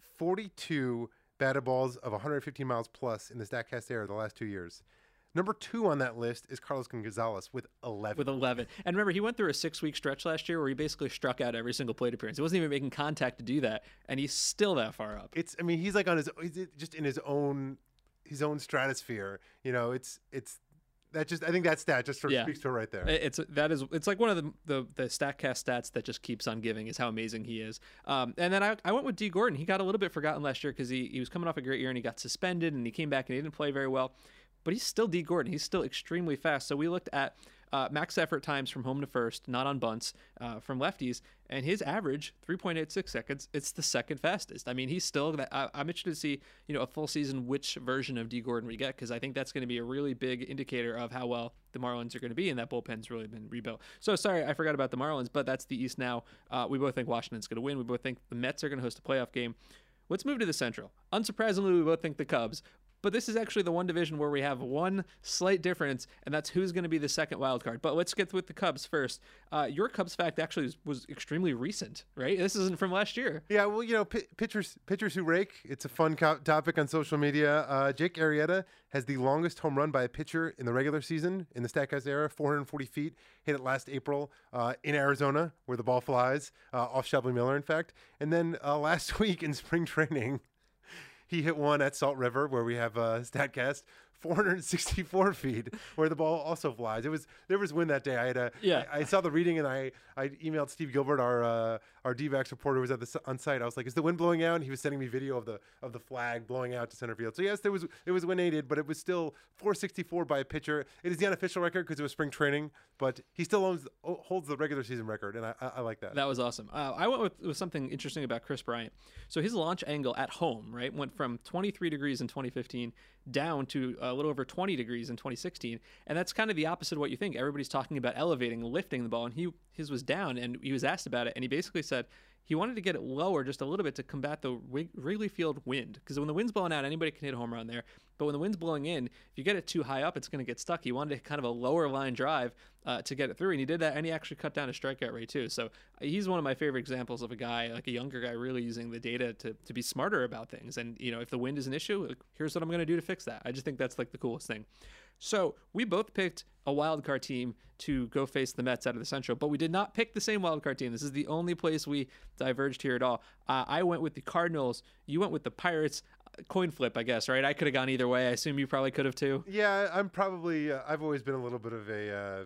42 batted balls of 115 miles plus in the StatCast era the last 2 years. Number 2 on that list is Carlos Gonzalez with 11. And remember, he went through a 6-week stretch last year where he basically struck out every single plate appearance. He wasn't even making contact to do that, and he's still that far up. He's like he's just in his own stratosphere. I think that stat just sort of speaks to it right there. It's like one of the StatCast stats that just keeps on giving is how amazing he is. And then I went with D. Gordon. He got a little bit forgotten last year because he was coming off a great year and he got suspended and he came back and he didn't play very well. But he's still D. Gordon. He's still extremely fast. So we looked at max effort times from home to first, not on bunts, from lefties, and his average 3.86 seconds. It's the second fastest. I mean, he's still. I'm interested to see a full season which version of D. Gordon we get, because I think that's going to be a really big indicator of how well the Marlins are going to be, and that bullpen's really been rebuilt. So sorry, I forgot about the Marlins, but that's the East now. We both think Washington's going to win. We both think the Mets are going to host a playoff game. Let's move to the Central. Unsurprisingly, we both think the Cubs. But this is actually the one division where we have one slight difference, and that's who's going to be the second wild card. But let's get with the Cubs first. Your Cubs fact actually was extremely recent, right? This isn't from last year. Yeah, well, pitchers who rake. It's a fun topic on social media. Jake Arrieta has the longest home run by a pitcher in the regular season in the StatCast era, 440 feet. Hit it last April in Arizona, where the ball flies, off Shelby Miller, in fact. And then last week in spring training, he hit one at Salt River, where we have StatCast, 464 feet, where the ball also flies. There was wind that day. I saw the reading, and I emailed Steve Gilbert, our D-backs reporter, who was on site. I was like, "Is the wind blowing out?" And he was sending me video of the flag blowing out to center field. So yes, it was wind aided, but it was still 464 by a pitcher. It is the unofficial record because it was spring training, but he still holds the regular season record, and I like that. That was awesome. I went with something interesting about Chris Bryant. So his launch angle at home, right, went from 23 degrees in 2015 down to a little over 20 degrees in 2016, and that's kind of the opposite of what you think. Everybody's talking about elevating, lifting the ball, and his was down, and he was asked about it, and he basically said he wanted to get it lower just a little bit to combat the Wrigley Field wind, because when the wind's blowing out, anybody can hit a home run there, but when the wind's blowing in, if you get it too high up, it's going to get stuck. He wanted kind of a lower line drive to get it through, and he did that, and he actually cut down his strikeout rate too. So he's one of my favorite examples of a guy, like a younger guy, really using the data to be smarter about things. And if the wind is an issue, here's what I'm going to do to fix that. I just think that's like the coolest thing. So we both picked a wild card team to go face the Mets out of the Central, but we did not pick the same wild card team. This is the only place we diverged here at all. I went with the Cardinals. You went with the Pirates. Coin flip, I guess, right? I could have gone either way. I assume you probably could have too. Yeah, I'm probably. I've always been a little bit of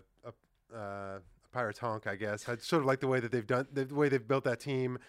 a Pirates honk, I guess. I sort of like the way that they've built that team.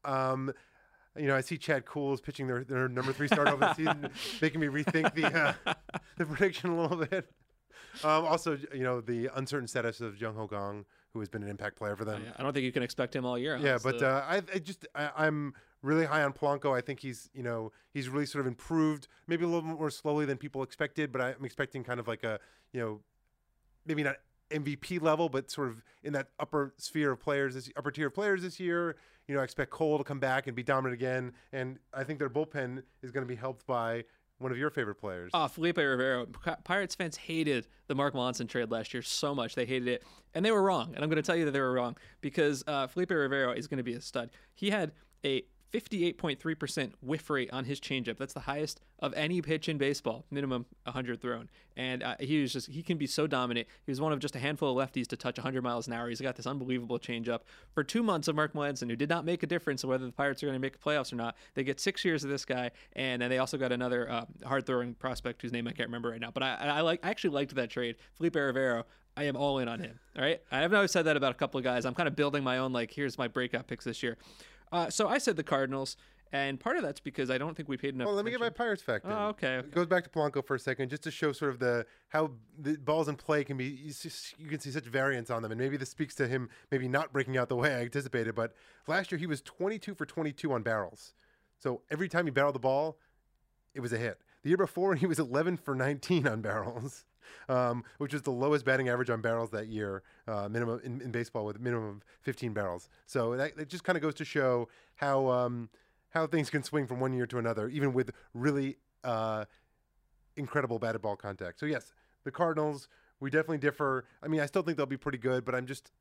I see Chad Kuhl pitching their number 3 start over the season, making me rethink the prediction a little bit. Also, the uncertain status of Jung Ho Kang, who has been an impact player for them. I don't think you can expect him all year. Yeah, but I'm really high on Polanco. I think he's really sort of improved, maybe a little more slowly than people expected, but I'm expecting kind of like a, maybe not MVP level, but sort of in that upper tier of players this year. I expect Cole to come back and be dominant again, and I think their bullpen is going to be helped by one of your favorite players. Felipe Rivero. Pirates fans hated the Mark Monson trade last year so much. They hated it, and they were wrong. And I'm going to tell you that they were wrong, because Felipe Rivero is going to be a stud. He had a 58.3% whiff rate on his changeup. That's the highest of any pitch in baseball, minimum 100 thrown. And he can be so dominant. He was one of just a handful of lefties to touch 100 miles an hour. He's got this unbelievable changeup. For 2 months of Mark Melancon, who did not make a difference of whether the Pirates are going to make the playoffs or not. They get 6 years of this guy, and then they also got another hard-throwing prospect whose name I can't remember right now. But I actually liked that trade. Felipe Rivero, I am all in on him. All right, I've always said that about a couple of guys. I'm kind of building my own, here's my breakout picks this year. So I said the Cardinals, and part of that's because I don't think we paid enough. Well, let me get my Pirates fact in. Oh, okay. It goes back to Polanco for a second, just to show sort of how the balls in play can be. You can see such variance on them, and maybe this speaks to him maybe not breaking out the way I anticipated. But last year he was 22 for 22 on barrels, so every time he barreled the ball, it was a hit. The year before he was 11 for 19 on barrels. Which was the lowest batting average on barrels that year, minimum in baseball, with a minimum of 15 barrels. So that just kind of goes to show how things can swing from one year to another, even with really incredible batted ball contact. So yes, the Cardinals, we definitely differ. I mean, I still think they'll be pretty good, but I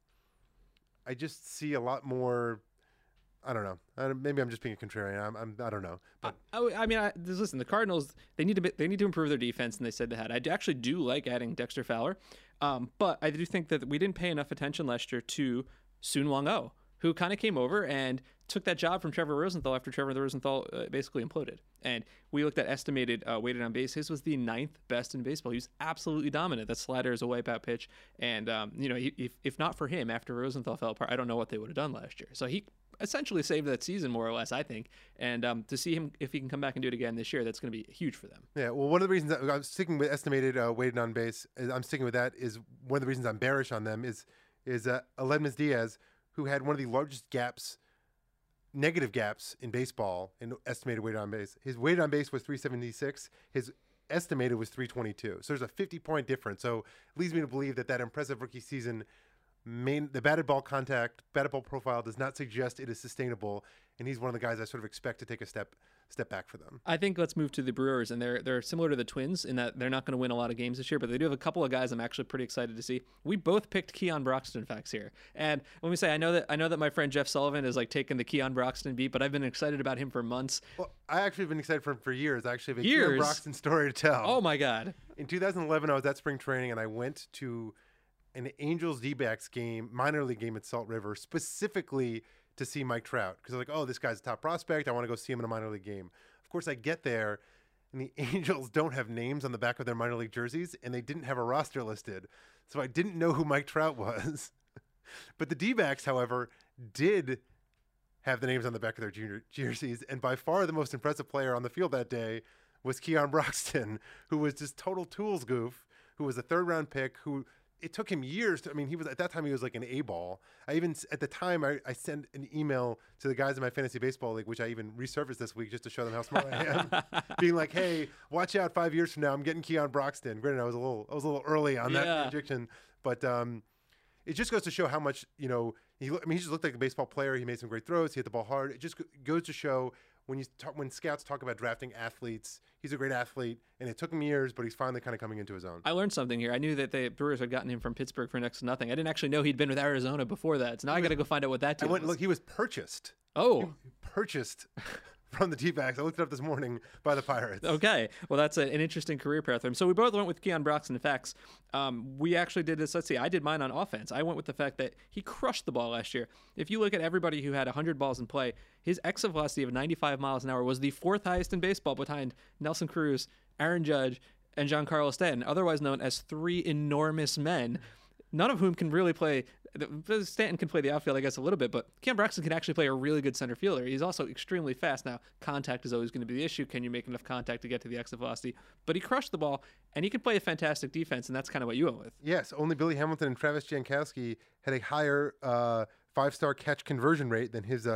just see a lot more. I don't know. Maybe I'm just being a contrarian. I don't know. But listen, the Cardinals, they need to improve their defense, and they said they had. I actually do like adding Dexter Fowler, but I do think that we didn't pay enough attention last year to Soon Wong Oh, who kind of came over and took that job from Trevor Rosenthal after Trevor Rosenthal basically imploded. And we looked at estimated weighted on base. His was the 9th best in baseball. He was absolutely dominant. That slider is a wipeout pitch. And, if not for him, after Rosenthal fell apart, I don't know what they would have done last year. So he essentially saved that season, more or less, I think. And to see him, if he can come back and do it again this year, that's going to be huge for them. Yeah, well, one of the reasons that I'm sticking with estimated weighted on base, I'm sticking with that, is one of the reasons I'm bearish on them is Aledmys Diaz, who had one of the largest negative gaps in baseball in estimated weighted on base. His weighted on base was 376. His estimated was 322. So there's a 50-point difference. So it leads me to believe that impressive rookie season, the batted ball contact, batted ball profile does not suggest it is sustainable. And he's one of the guys I sort of expect to take a step back for them. I think let's move to the Brewers, and they're similar to the Twins in that they're not going to win a lot of games this year, but they do have a couple of guys I'm actually pretty excited to see. We both picked Keon Broxton facts here, and let me say I know that my friend Jeff Sullivan is like taking the Keon Broxton beat, but I've been excited about him for months. Well, I actually have been excited for him for years. I actually have a Keon Broxton story to tell. Oh my God! In 2011, I was at spring training, and I went to an Angels D-backs game, minor league game at Salt River, specifically to see Mike Trout, because I was like, oh, this guy's a top prospect. I want to go see him in a minor league game. Of course, I get there, and the Angels don't have names on the back of their minor league jerseys, and they didn't have a roster listed. So I didn't know who Mike Trout was. But the D-backs, however, did have the names on the back of their junior jerseys, and by far the most impressive player on the field that day was Keon Broxton, who was just total tools goof, who was a third-round pick, who it took him years to, he was, at that time, he was like an A-ball. At the time, I sent an email to the guys in my fantasy baseball league, which I even resurfaced this week just to show them how smart I am, being like, hey, watch out 5 years from now, I'm getting Keon Broxton. Granted, I was a little early on that prediction, but it just goes to show how much, he just looked like a baseball player. He made some great throws. He hit the ball hard. It just goes to show when scouts talk about drafting athletes, he's a great athlete, and it took him years, but he's finally kind of coming into his own. I learned something here. I knew that the Brewers had gotten him from Pittsburgh for next to nothing. I didn't actually know he'd been with Arizona before that. So now I got to go find out what that deal was. Look, he was purchased. Oh. Purchased from the D-backs. I looked it up this morning by the Pirates. Okay. Well, that's an interesting career path for him. So we both went with Keon Broxton facts. We actually did this. Let's see. I did mine on offense. I went with the fact that he crushed the ball last year. If you look at everybody who had 100 balls in play, his exit velocity of 95 miles an hour was the 4th highest in baseball behind Nelson Cruz, Aaron Judge, and Giancarlo Stanton, otherwise known as 3 enormous men, none of whom can really play. Stanton can play the outfield, I guess, a little bit, but Keon Broxton can actually play a really good center fielder. He's also extremely fast. Now, contact is always going to be the issue. Can you make enough contact to get to the exit velocity? But he crushed the ball, and he can play a fantastic defense, and that's kind of what you went with. Yes, only Billy Hamilton and Travis Jankowski had a higher 5-star catch conversion rate than his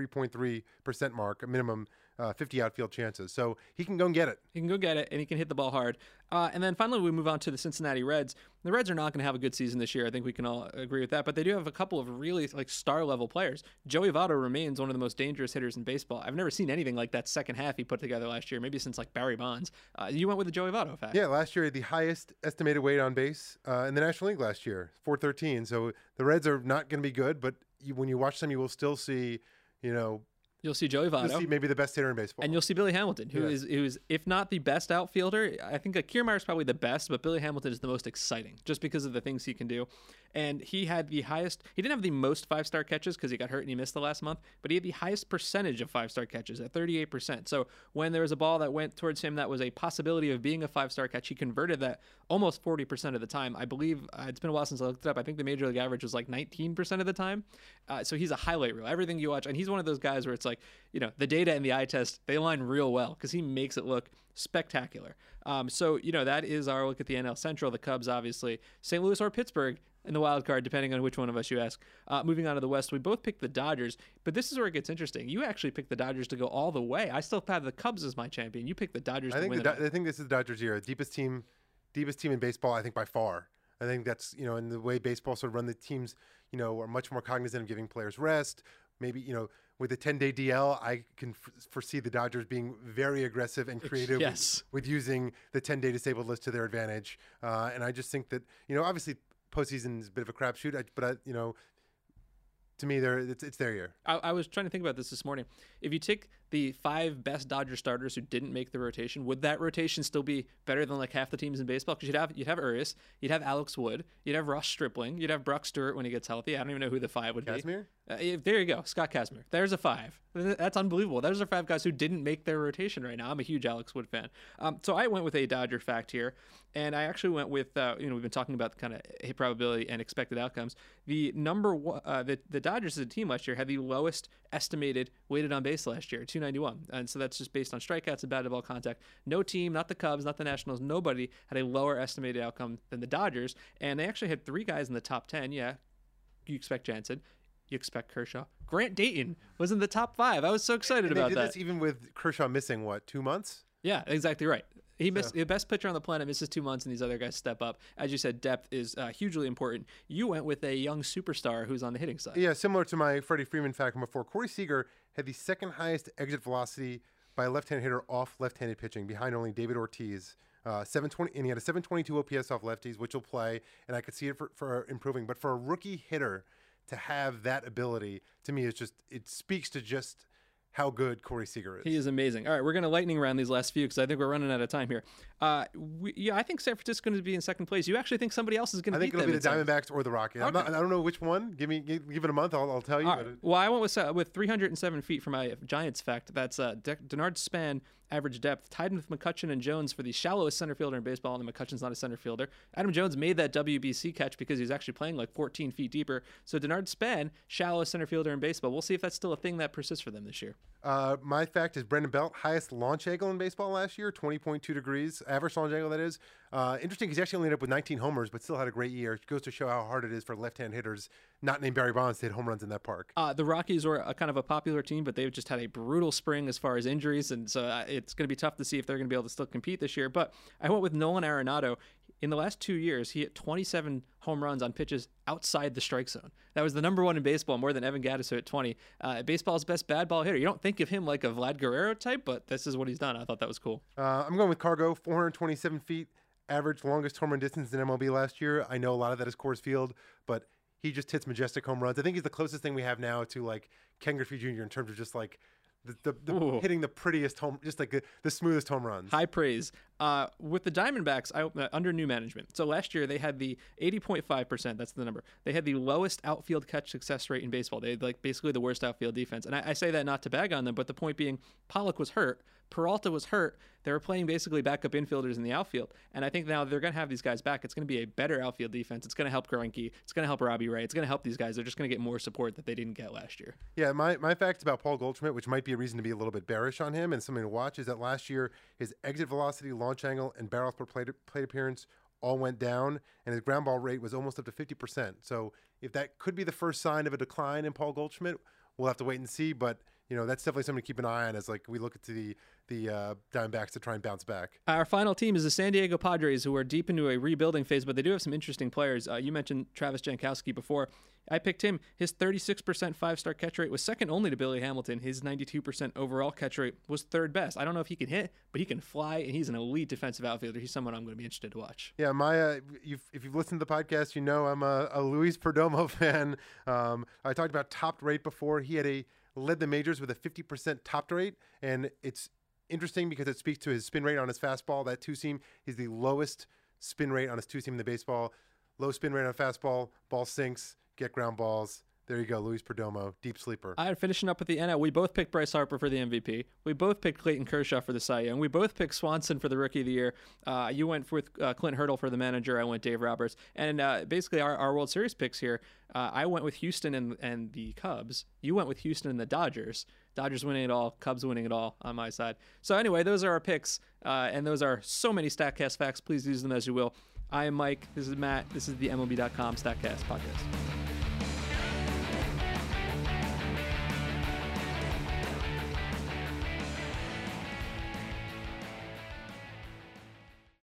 33.3% mark, a minimum 50 outfield chances. So he can go and get it. He can go get it, and he can hit the ball hard. And then finally, we move on to the Cincinnati Reds. The Reds are not going to have a good season this year. I think we can all agree with that. But they do have a couple of really star-level players. Joey Votto remains one of the most dangerous hitters in baseball. I've never seen anything like that second half he put together last year, maybe since Barry Bonds. You went with the Joey Votto fact. Yeah, last year, the highest estimated weight on base in the National League last year, 413. So the Reds are not going to be good, but when you watch them, you will still see, you'll see Joey Votto. You'll see maybe the best hitter in baseball. And you'll see Billy Hamilton, who is, if not the best outfielder, I think Kiermaier is probably the best, but Billy Hamilton is the most exciting just because of the things he can do. And he had the highest, he didn't have the most 5-star catches because he got hurt and he missed the last month, but he had the highest percentage of 5-star catches at 38%. So when there was a ball that went towards him that was a possibility of being a 5-star catch, he converted that almost 40% of the time. I believe, it's been a while since I looked it up, I think the major league average was 19% of the time. So he's a highlight reel. Everything you watch, and he's one of those guys where it's the data and the eye test, they align real well because he makes it look spectacular. So that is our look at the NL Central. The Cubs, obviously, St. Louis or Pittsburgh in the wild card, depending on which one of us you ask. Moving on to the West, we both picked the Dodgers, but this is where it gets interesting. You actually picked the Dodgers to go all the way. I still have the Cubs as my champion. You picked the Dodgers to win. I think this is the Dodgers' year. Deepest team in baseball, I think, by far. I think that's, in the way baseball sort of run, the teams, are much more cognizant of giving players rest. Maybe, with a 10-day DL, I can foresee the Dodgers being very aggressive and creative with using the 10-day disabled list to their advantage. And I just think that, obviously postseason is a bit of a crapshoot, but to me, it's their year. I was trying to think about this morning. If you take the 5 best Dodger starters who didn't make the rotation, would that rotation still be better than like half the teams in baseball? Because you'd have Urias, you'd have Alex Wood, you'd have Ross Stripling, you'd have Brock Stewart when he gets healthy. I don't even know who the 5 would Kazmir? be. There you go, Scott Kazmir. There's a 5. That's unbelievable. Those are 5 guys who didn't make their rotation right now. I'm a huge Alex Wood fan. So I went with a Dodger fact here, and I actually went with we've been talking about kind of hit probability and expected outcomes. The number one, the Dodgers as a team last year had the lowest estimated weighted on base last year, 291, and so that's just based on strikeouts and batted ball contact. No team, not the Cubs, not the Nationals, nobody had a lower estimated outcome than the Dodgers, and they actually had 3 guys in the top 10. Yeah, you expect Jansen. You expect Kershaw. Grant Dayton was in the top 5. I was so excited about that. They did this even with Kershaw missing, 2 months? Yeah, exactly right. He missed the best pitcher on the planet, misses 2 months, and these other guys step up. As you said, depth is hugely important. You went with a young superstar who's on the hitting side. Yeah, similar to my Freddie Freeman fact from before. Corey Seager had the second highest exit velocity by a left-handed hitter off left-handed pitching, behind only David Ortiz. 720, and he had a 722 OPS off lefties, which will play, and I could see it for improving. But for a rookie hitter to have that ability, to me, it speaks to just how good Corey Seager is. He is amazing. All right, we're going to lightning round these last few because I think we're running out of time here. I think San Francisco's going to be in second place. You actually think somebody else is going to beat them? I think it'll be the Diamondbacks or the Rockies. Okay. I don't know which one. Give it a month. I'll tell you. Right. Well, I went with 307 feet for my Giants fact. That's Denard Span average depth, tied with McCutchen and Jones for the shallowest center fielder in baseball, and McCutchen's not a center fielder. Adam Jones made that WBC catch because he's actually playing like 14 feet deeper. So Denard Span, shallowest center fielder in baseball. We'll see if that's still a thing that persists for them this year. My fact is Brendan Belt, highest launch angle in baseball last year, 20.2 degrees, average launch angle, that is. Interesting, he's actually only ended up with 19 homers, but still had a great year. It goes to show how hard it is for left-hand hitters, not named Barry Bonds, to hit home runs in that park. The Rockies were a kind of a popular team, but they've just had a brutal spring as far as injuries, and so it's going to be tough to see if they're going to be able to still compete this year. But I went with Nolan Arenado. In the last 2 years, he hit 27 home runs on pitches outside the strike zone. That was the number 1 in baseball, more than Evan Gattis, who hit 20. Baseball's best bad ball hitter. You don't think of him like a Vlad Guerrero type, but this is what he's done. I thought that was cool. I'm going with Cargo, 427 feet, average longest home run distance in MLB last year. I know a lot of that is Coors Field, but he just hits majestic home runs. I think he's the closest thing we have now to like Ken Griffey Jr. in terms of just like the hitting the prettiest home, just like the smoothest home runs. High praise. With the Diamondbacks, under new management. So last year they had the 80.5%. That's the number. They had the lowest outfield catch success rate in baseball. They had like basically the worst outfield defense. And I say that not to bag on them, but the point being, Pollock was hurt. Peralta was hurt. They were playing basically backup infielders in the outfield. And I think now they're going to have these guys back. It's going to be a better outfield defense. It's going to help Greinke. It's going to help Robbie Ray. It's going to help these guys. They're just going to get more support that they didn't get last year. Yeah, my facts about Paul Goldschmidt, which might be a reason to be a little bit bearish on him and something to watch, is that last year his exit velocity, launch angle, and barrels per plate appearance all went down, and his ground ball rate was almost up to 50%. So if that could be the first sign of a decline in Paul Goldschmidt, we'll have to wait and see. But that's definitely something to keep an eye on as like we look at the Diamondbacks to try and bounce back. Our final team is the San Diego Padres, who are deep into a rebuilding phase, but they do have some interesting players. You mentioned Travis Jankowski before. I picked him. His 36% five-star catch rate was second only to Billy Hamilton. His 92% overall catch rate was third best. I don't know if he can hit, but he can fly, and he's an elite defensive outfielder. He's someone I'm going to be interested to watch. Yeah, if you've listened to the podcast, you know I'm a Luis Perdomo fan. I talked about topped rate before. He led the majors with a 50% topped rate, and it's interesting because it speaks to his spin rate on his fastball. That two-seam is the lowest spin rate on his two-seam in the baseball. Low spin rate on fastball, ball sinks, get ground balls. There you go, Luis Perdomo, deep sleeper. All right, finishing up with the NL, we both picked Bryce Harper for the MVP. We both picked Clayton Kershaw for the Cy Young. We both picked Swanson for the Rookie of the Year. You went with Clint Hurdle for the manager. I went Dave Roberts. And basically our World Series picks here, I went with Houston and the Cubs. You went with Houston and the Dodgers. Dodgers winning it all, Cubs winning it all on my side. So anyway, those are our picks, and those are so many StatCast facts. Please use them as you will. I am Mike. This is Matt. This is the MLB.com StatCast podcast.